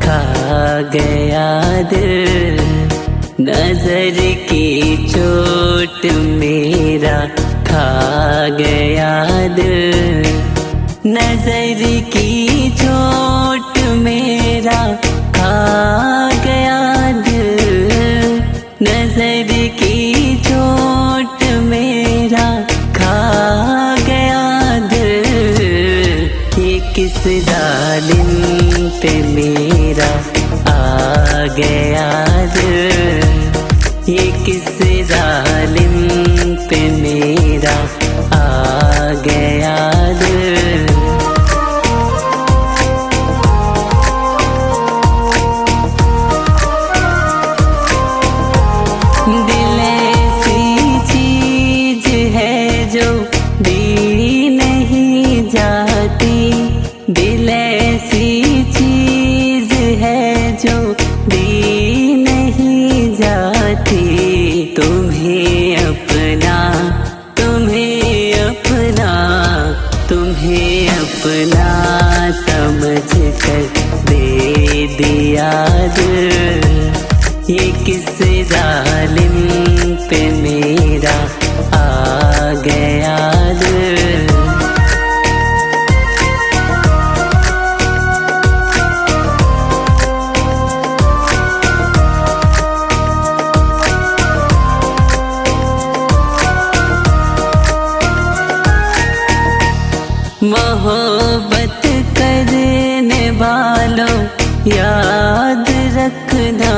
खा गया दिल। नजर की चोट मेरा खा गया दिल। नजर की चोट मेरा खा गया दिल। नजर की चोट मेरा खा गया दिल। ये किस जालिम पे मेरा आ गया दिल। ये किस जालिम पे मेरा आ गया दिल। दिल ऐसी चीज है जो दी नहीं जाती। दिल ऐसी चीज है जो दी नहीं जाती। तुम्हें अपना तुम्हें अपना तुम्हें अपना समझ कर दे दिया दिल। ये किस जालिम पे मेरा आ गया दिल। मोहब्बत करने वालों याद रखना।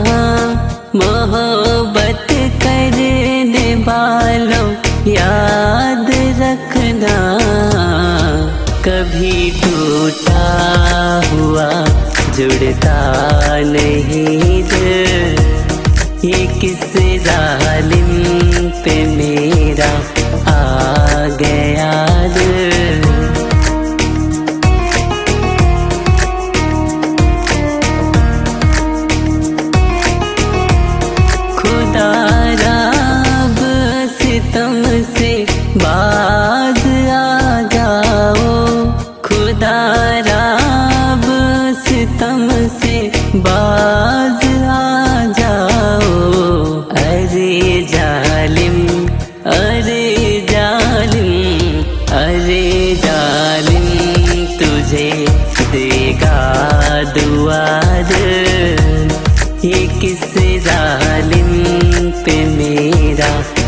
मोहब्बत करने वालों याद रखना। कभी टूटा हुआ जुड़ता नहीं दिल। ये किस जालिम पे मेरा आ गया दिल। सितम से बाज आ जाओ। खुदा रब सितम से बाज आ जाओ। अरे जालिम अरे जालिम अरे जालिम तुझे देगा दुआ दिल। ये किस जालिम पे मेरा